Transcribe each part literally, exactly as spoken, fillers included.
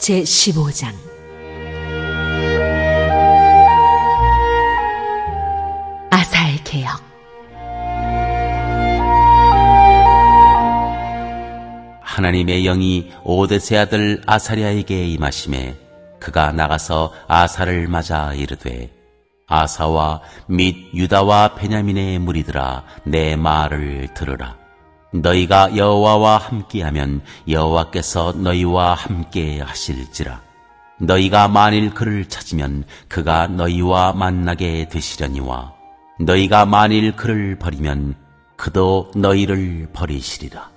제십오 장. 아사의 개혁. 하나님의 영이 오데세 아들 아사랴에게 임하심에 그가 나가서 아사를 맞아 이르되, 아사와 및 유다와 베냐민의 무리들아, 내 말을 들으라. 너희가 여호와와 함께하면 여호와께서 너희와 함께 하실지라. 너희가 만일 그를 찾으면 그가 너희와 만나게 되시려니와, 너희가 만일 그를 버리면 그도 너희를 버리시리라.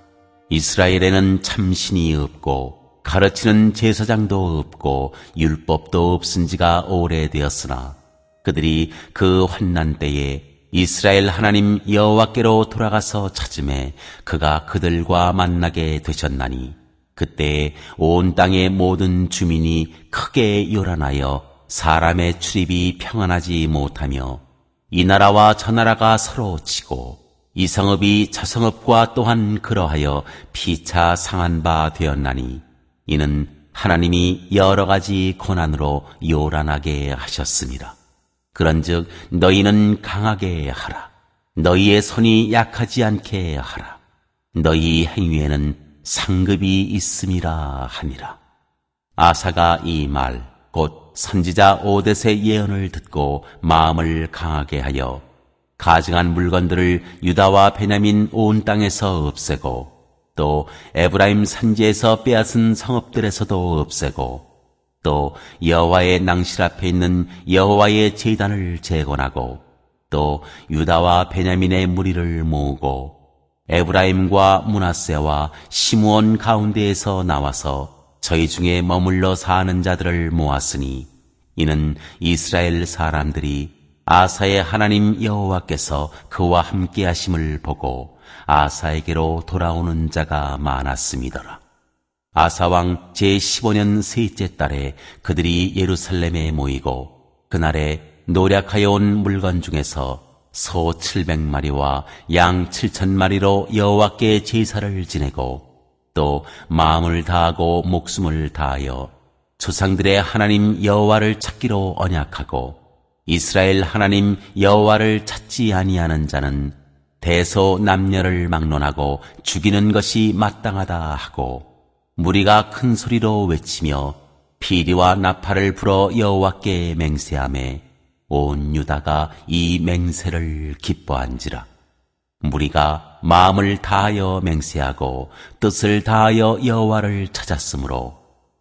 이스라엘에는 참신이 없고 가르치는 제사장도 없고 율법도 없은 지가 오래되었으나, 그들이 그 환난 때에 이스라엘 하나님 여호와께로 돌아가서 찾음에 그가 그들과 만나게 되셨나니, 그때 온 땅의 모든 주민이 크게 요란하여 사람의 출입이 평안하지 못하며 이 나라와 저 나라가 서로 치고 이 성읍이 저 성읍과 또한 그러하여 피차 상한 바 되었나니, 이는 하나님이 여러 가지 고난으로 요란하게 하셨습니다. 그런즉 너희는 강하게 하라. 너희의 손이 약하지 않게 하라. 너희 행위에는 상급이 있음이라 하니라. 아사가 이 말 곧 선지자 오데세 예언을 듣고 마음을 강하게 하여 가증한 물건들을 유다와 베냐민 온 땅에서 없애고, 또 에브라임 산지에서 빼앗은 성읍들에서도 없애고, 또 여호와의 낭실 앞에 있는 여호와의 제단을 재건하고, 또 유다와 베냐민의 무리를 모으고 에브라임과 므낫세와 시므온 가운데에서 나와서 저희 중에 머물러 사는 자들을 모았으니, 이는 이스라엘 사람들이 아사의 하나님 여호와께서 그와 함께 하심을 보고 아사에게로 돌아오는 자가 많았음이더라. 아사왕 제십오 년 셋째 달에 그들이 예루살렘에 모이고, 그날에 노략하여 온 물건 중에서 소 칠백 마리와 양 칠천 마리로 여호와께 제사를 지내고, 또 마음을 다하고 목숨을 다하여 조상들의 하나님 여호와를 찾기로 언약하고, 이스라엘 하나님 여호와를 찾지 아니하는 자는 대소 남녀를 막론하고 죽이는 것이 마땅하다 하고, 무리가 큰 소리로 외치며 피리와 나팔을 불어 여호와께 맹세하매 온 유다가 이 맹세를 기뻐한지라. 무리가 마음을 다하여 맹세하고 뜻을 다하여 여호와를 찾았으므로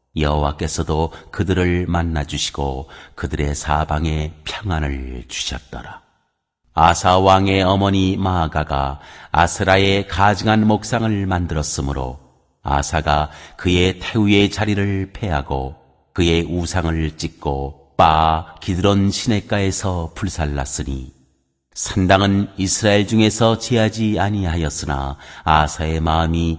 여호와께서도 그들을 만나주시고 그들의 사방에 평안을 주셨더라. 아사 왕의 어머니 마아가가 아스라의 가증한 목상을 만들었으므로 아사가 그의 태우의 자리를 패하고 그의 우상을 찢고 바 기드론 시냇가에서 불살랐으니, 산당은 이스라엘 중에서 제하지 아니하였으나 아사의 마음이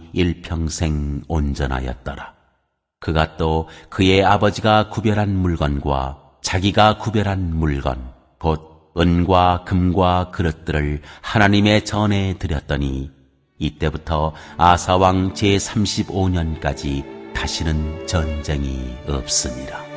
일평생 온전하였더라. 그가 또 그의 아버지가 구별한 물건과 자기가 구별한 물건 곧 은과 금과 그릇들을 하나님의 전에 드렸더니, 이때부터 아사왕 제삼십오 년까지 다시는 전쟁이 없으니라.